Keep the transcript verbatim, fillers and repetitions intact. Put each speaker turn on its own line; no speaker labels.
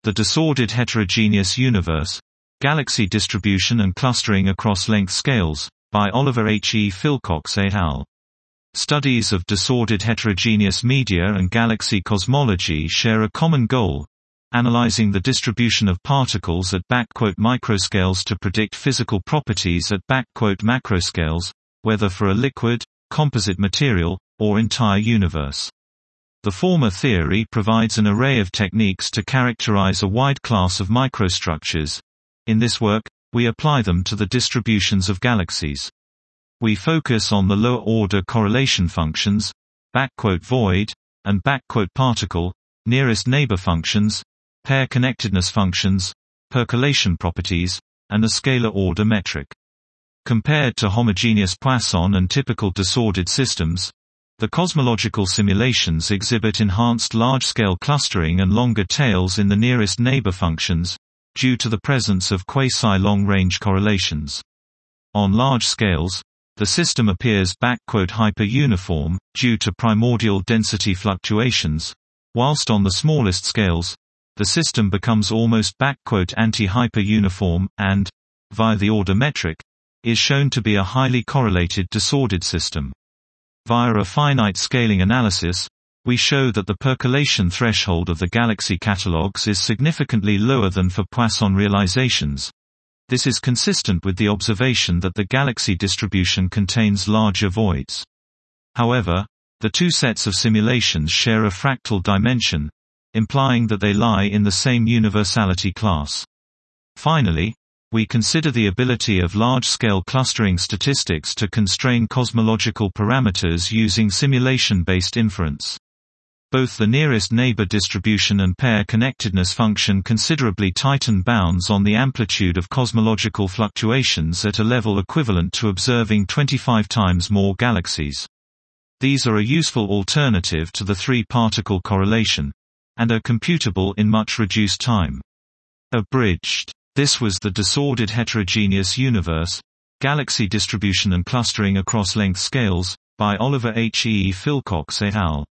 The Disordered Heterogeneous Universe, Galaxy Distribution and Clustering Across Length Scales, by Oliver H. E. Philcox et al. Studies of disordered heterogeneous media and galaxy cosmology share a common goal: analyzing the distribution of particles at microscales to predict physical properties at macroscales, whether for a liquid, composite material, or entire universe. The former theory provides an array of techniques to characterize a wide class of microstructures. In this work, we apply them to the distributions of galaxies. We focus on the lower-order correlation functions, void, and particle, nearest neighbor functions, pair connectedness functions, percolation properties, and a scalar order metric. Compared to homogeneous Poisson and typical disordered systems, the cosmological simulations exhibit enhanced large-scale clustering and longer tails in the nearest neighbor functions, due to the presence of quasi-long-range correlations. On large scales, the system appears hyper-uniform, due to primordial density fluctuations, whilst on the smallest scales, the system becomes almost anti-hyper-uniform, and, via the order metric, is shown to be a highly correlated disordered system. Via a finite scaling analysis, we show that the percolation threshold of the galaxy catalogues is significantly lower than for Poisson realizations. This is consistent with the observation that the galaxy distribution contains larger voids. However, the two sets of simulations share a fractal dimension, implying that they lie in the same universality class. Finally, we consider the ability of large-scale clustering statistics to constrain cosmological parameters using simulation-based inference. Both the nearest neighbor distribution and pair connectedness function considerably tighten bounds on the amplitude of cosmological fluctuations at a level equivalent to observing twenty-five times more galaxies. These are a useful alternative to the three-particle correlation, and are computable in much reduced time. Abridged. This was The Disordered Heterogeneous Universe, Galaxy Distribution and Clustering Across Length Scales, by Oliver H. E. Philcox et al.